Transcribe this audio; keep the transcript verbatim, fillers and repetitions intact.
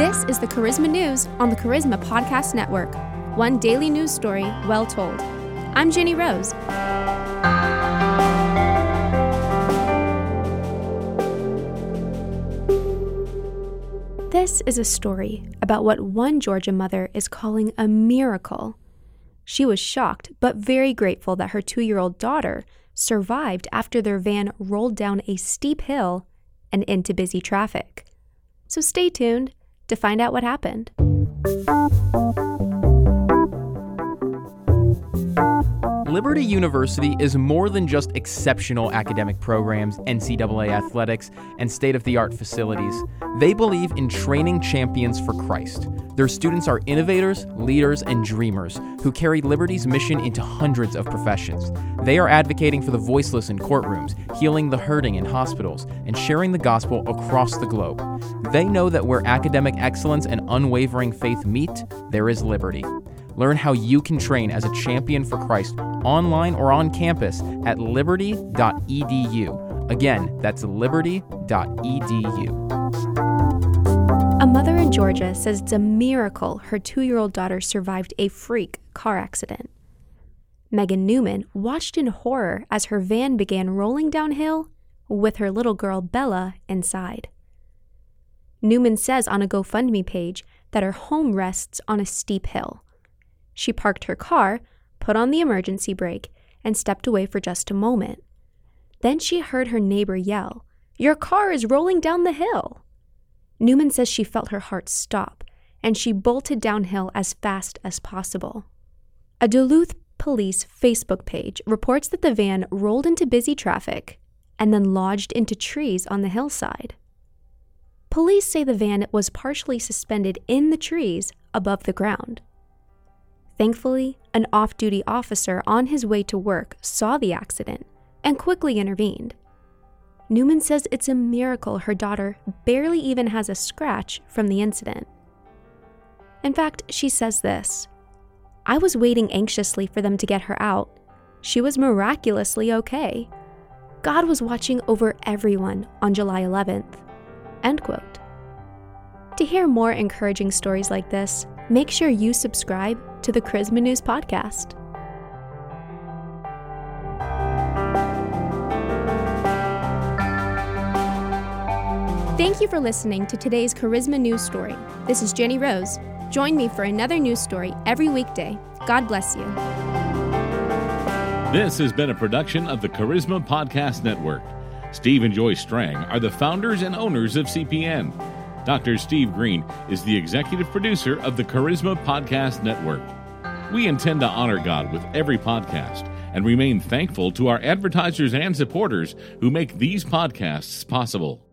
This is the Charisma News on the Charisma Podcast Network. One daily news story well told. I'm Jenny Rose. This is a story about what one Georgia mother is calling a miracle. She was shocked but very grateful that her two-year-old daughter survived after their van rolled down a steep hill and into busy traffic. So stay tuned to find out what happened. Liberty University is more than just exceptional academic programs, N C double A athletics, and state-of-the-art facilities. They believe in training champions for Christ. Their students are innovators, leaders, and dreamers who carry Liberty's mission into hundreds of professions. They are advocating for the voiceless in courtrooms, healing the hurting in hospitals, and sharing the gospel across the globe. They know that where academic excellence and unwavering faith meet, there is liberty. Learn how you can train as a champion for Christ online or on campus at liberty dot e d u. Again, that's liberty dot e d u. A mother in Georgia says it's a miracle her two-year-old daughter survived a freak car accident. Megan Newman watched in horror as her van began rolling downhill with her little girl Bella inside. Newman says on a GoFundMe page that her home rests on a steep hill. She parked her car, put on the emergency brake, and stepped away for just a moment. Then she heard her neighbor yell, "Your car is rolling down the hill!" Newman says she felt her heart stop, and she bolted downhill as fast as possible. A Duluth police Facebook page reports that the van rolled into busy traffic and then lodged into trees on the hillside. Police say the van was partially suspended in the trees above the ground. Thankfully, an off-duty officer on his way to work saw the accident and quickly intervened. Newman says it's a miracle her daughter barely even has a scratch from the incident. In fact, she says this, "I was waiting anxiously for them to get her out. She was miraculously okay. God was watching over everyone on July eleventh." End quote. To hear more encouraging stories like this, make sure you subscribe to the Charisma News podcast. Thank you for listening to today's Charisma News story. This is Jenny Rose. Join me for another news story every weekday. God bless you. This has been a production of the Charisma Podcast Network. Steve and Joy Strang are the founders and owners of C P N. Doctor Steve Green is the executive producer of the Charisma Podcast Network. We intend to honor God with every podcast and remain thankful to our advertisers and supporters who make these podcasts possible.